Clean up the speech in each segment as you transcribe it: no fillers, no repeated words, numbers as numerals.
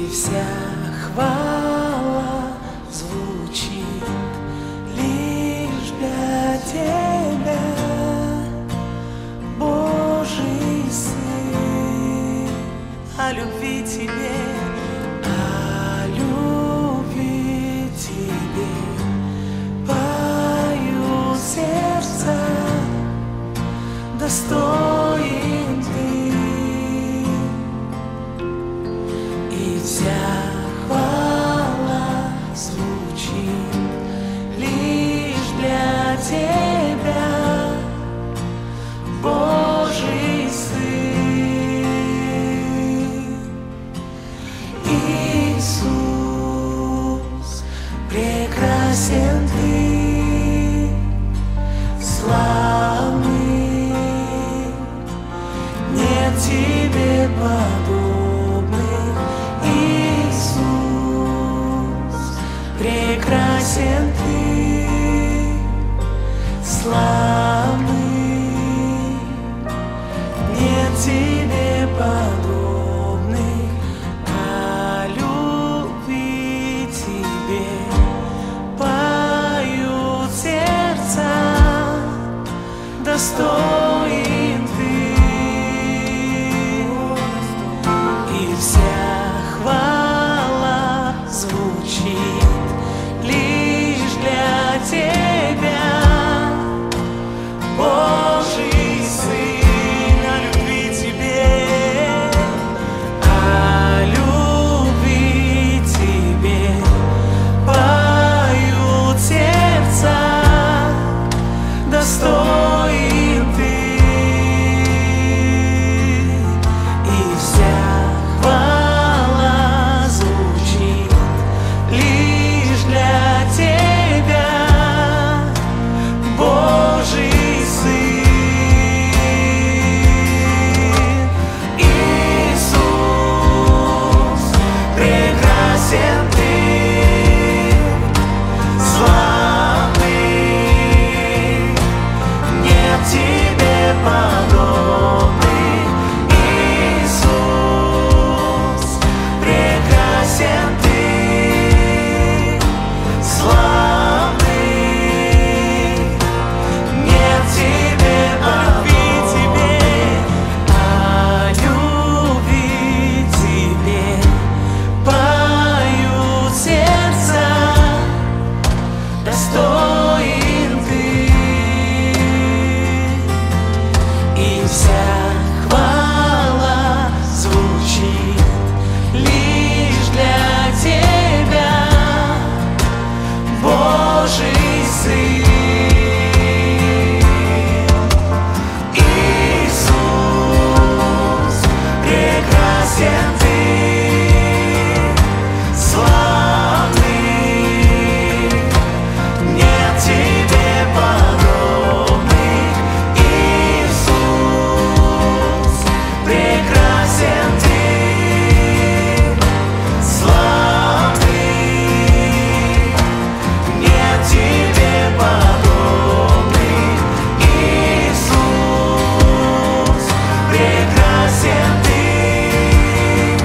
вся хвала звучит лишь для Тебя, Божий Сын. О любви Тебе, о любви Тебе поют сердца, достоин Ты. И вся хвала звучит лишь для Тебя, Божий Сын. Иисус, прекрасен Ты, славный, нет Тебе подобных. Прекрасен Ты, славный, нет Тебе подобных. О любви Тебе поют сердца, достоин Ты. И вся хвала звучит лишь для Тебя, Божий Сын. О любви Тебе, о любви Тебе поют сердца, достоин Ты. И вся хвала звучит лишь для Тебя, Божий Сын. Иисус, прекрасен Ты, славный, нет Тебе подобных. Иисус, прекрасен Ты, славный, нет Тебе о любви Тебе поют сердца, достоин Ты. И вся хвала звучит лишь для Тебя, Божий Сын. Иисус, прекрасен Ты, славный, нет Тебе подобных. Иисус, прекрасен Ты, славный, нет Тебе подобных. Иисус, прекрасен Ты,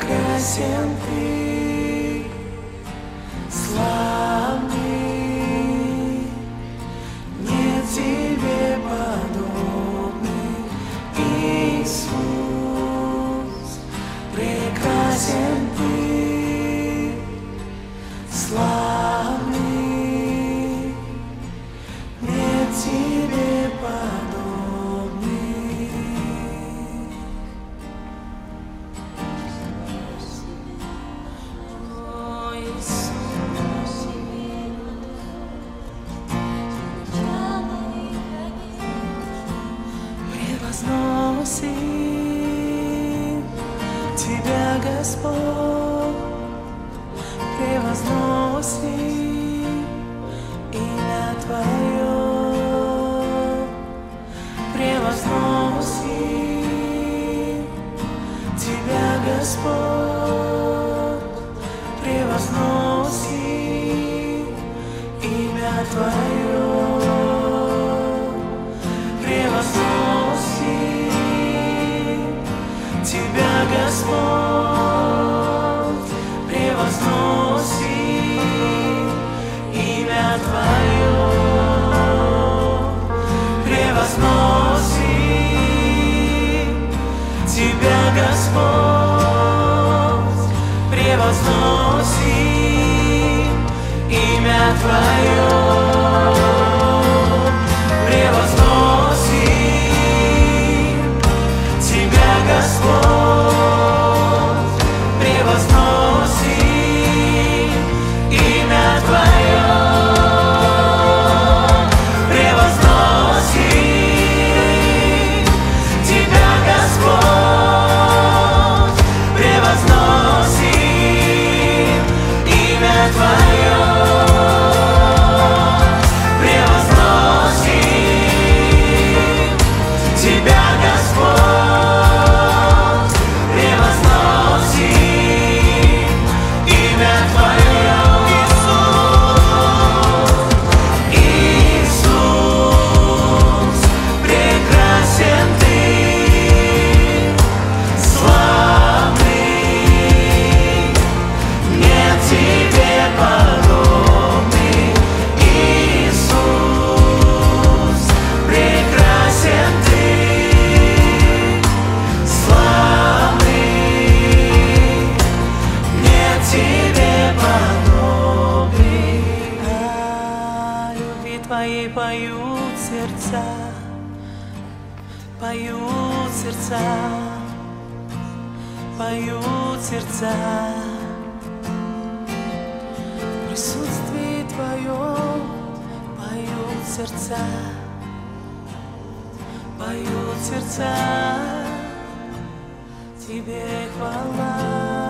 прекрасен Ты, славный, нет Тебе подобный, Иисус, прекрасен Ты, славный, нет Тебе подобный. О, Иисус, превозносим Тебя, Господь, превозносим имя Твое, превозносим Тебя, Господь, превозносим имя Твое, превозносим Тебя, Господь, превозносим имя Твое, превозносим Тебя, Господь, превозносим имя Твое, превозносим Тебя, Господь, превозносим имя Твое, превозносим Тебя, Господь, превозносим имя Твое, превозносим Тебя, Господь, превозносим имя Твое. Иисус, прекрасен Ты, славный, нет Тебе подобный. Иисус, прекрасен Ты, славный, нет Тебе подобный. О любви Твоей поют сердца, поют сердца, поют сердца. В присутствии Твоем поют сердца, поют сердца. Тебе хвала.